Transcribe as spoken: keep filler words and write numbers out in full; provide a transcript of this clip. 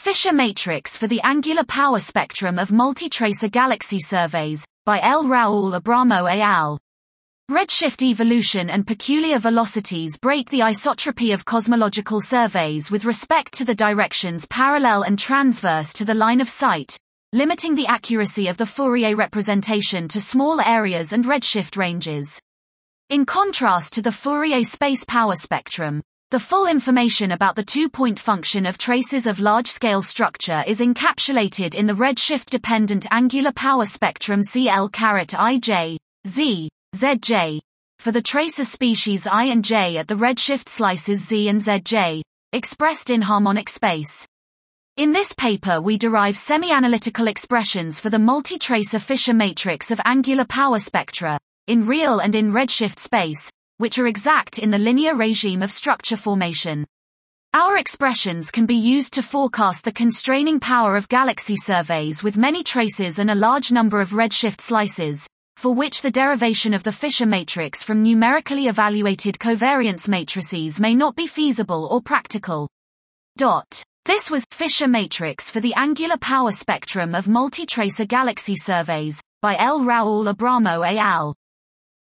Fisher matrix for the angular power spectrum of multi-tracer galaxy surveys, by L. Raul Abramo et al. Redshift evolution and peculiar velocities break the isotropy of cosmological surveys with respect to the directions parallel and transverse to the line of sight, limiting the accuracy of the Fourier representation to small areas and redshift ranges. In contrast to the Fourier space power spectrum, the full information about the two-point function of traces of large-scale structure is encapsulated in the redshift-dependent angular power spectrum C L I J, Z, Z J, for the tracer species I and J at the redshift slices Z and Z J, expressed in harmonic space. In this paper we derive semi-analytical expressions for the multi-tracer Fisher matrix of angular power spectra, in real and in redshift space, which are exact in the linear regime of structure formation. Our expressions can be used to forecast the constraining power of galaxy surveys with many traces and a large number of redshift slices, for which the derivation of the Fisher matrix from numerically evaluated covariance matrices may not be feasible or practical. Dot. This was Fisher matrix for the angular power spectrum of multi-tracer galaxy surveys, by L. Raul Abramo et al.